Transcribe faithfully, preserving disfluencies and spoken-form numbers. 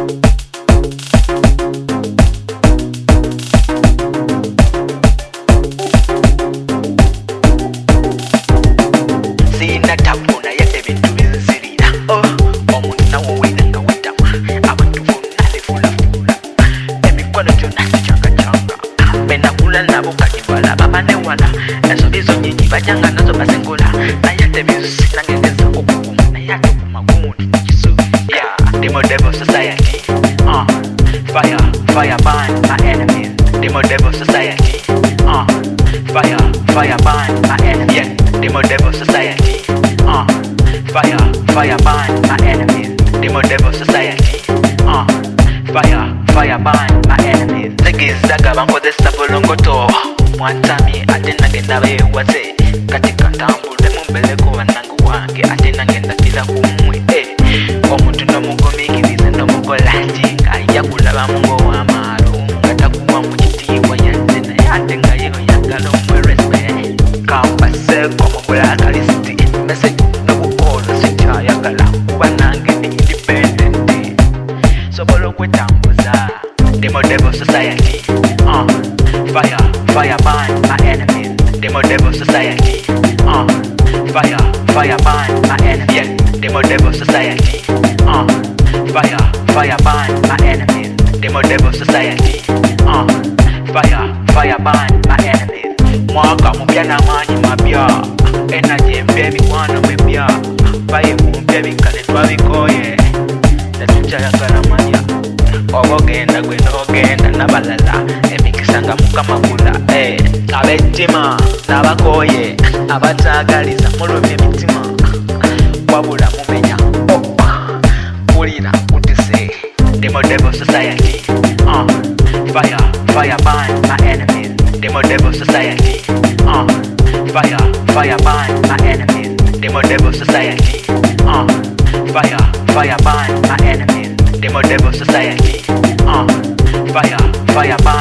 Sina tabu na yete bintu binzirira. Oh, omuna wowina nga wetama. Abantu funa lefula fula. Emikono gyonna changa changa. Bena kula nabo kati wala baba ne wala. Ezo bizo nyinyi bajanga nazo basengola. Na yete bizu nangengeza okukuma. Na yate kumagundi kisu. Yeah, Demo Devil Society. Uh, fire, fire burn my enemies. Demo Devil Society. Uh, fire, fire burn my enemies. Yeah, Demo Devil Society. Uh, fire, fire burn my enemies. Demo Devil Society. Uh, fire, fire burn my enemies. Zegizaga bankozesa bulongoto. Mwantami ate nagenda bewaze. Katika ntambule mumbeleko wanangu wange. Ate nagenda kila kumwe. Eh, omuntu nomugomikirize nomukolati. Kaya kulaba mungo w'amaaru. Ngatakuwa mu kitiibwa yadde naye ate nga yeyo yagala omwerespe. Kampaseko mu bulakalisiti. Message n'obukoolo sikyayagala kuba nange ndi independent. Sobola okwetambuza. Demo Devil Society. Uh, fire, fire burn my enemies. Demo Devil Society. Uh, fire, fire burn my enemies. Yeah, Demo Devil Society. Uh, fire, fire burn my enemies. Demo Devil Society. Uh, fire, fire burn my enemies. Mwaka mupya n'amaanyi mapya. Energy empya emikwano mipya. Vibe mpya bikale twabikoye. Tetukyayagala manya. Oba ogenda gwe n'ogenda n'abalala. Emikisa nga mukamagula. Eh, ab'ettima n'abakoye. Abataagaliza mulumya emitima. Wabula mumenya. Oh, kulira kutise. Demo Devil Society. Uh, fire, fire burn my enemies. Demo Devil Society. Uh, fire, fire burn my enemies. Demo Devil Society. Uh, fire, fire burn my enemies. Demo Devil Society. Uh, fire, fire burn